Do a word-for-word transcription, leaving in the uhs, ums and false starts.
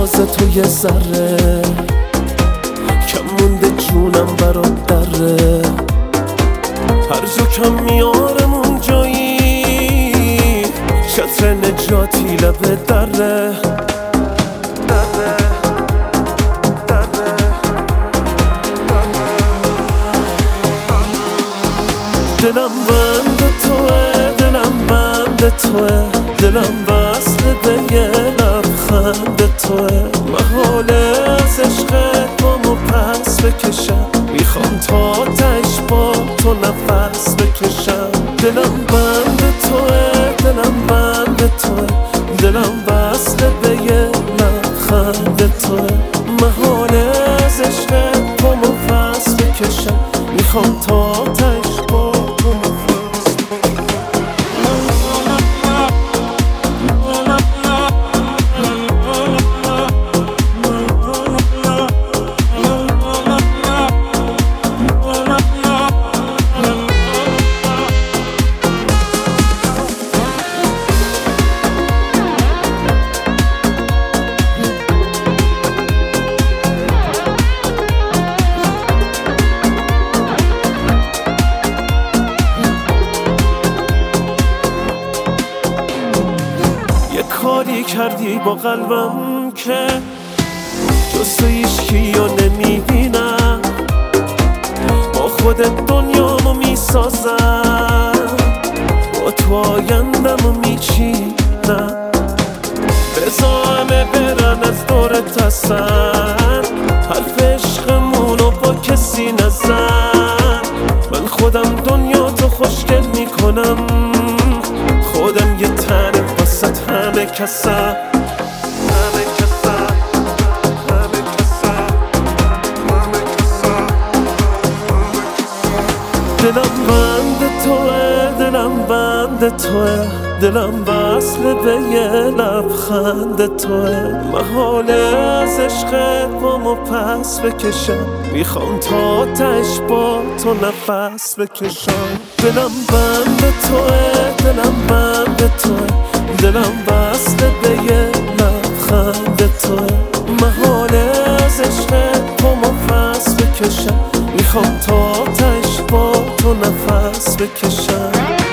تازه تو یه ذره کم مونده جونم برات دره، هر جا کم میارم اون جایی چتر نجاتی لبه دره. دلم بند توه، دلم بند توه، دلم وصل به یه لبخند توه. محاله از عشقت بامو پس بکشم، میخوام تا تش با تو نفس بکشم. دلم بند توه، دلم بند توه، دلم وصل به یه لبخند توه. محاله از عشقت بامو پس بکشم، میخوام تا تش با کاری کردی با قلبم که جز تو هیچکی رو نمیبینم، با خودت دنیامو میسازم، با تو آیندمو میچینم. بذار همه برن از دورت هستن، حرف عشقمونو با کسی نزن. من خودم دنیا تو خوشگل میکنم، خودم یه تنه واسط همه کسم. همه کسم، همه کسم، همه کسم. دلم بند توه، دلم بند توه، دلم وصل به یه لبخند توه. محاله از عشقت بامو پس بکشم، میخوام تا تش با تو نفس بکشم. دلم بند توه، دلم بند توه، دلم وصل به یه لبخند توه. محاله از عشقت بامو پس بکشم، میخوام تا تش با تو نفس بکشم.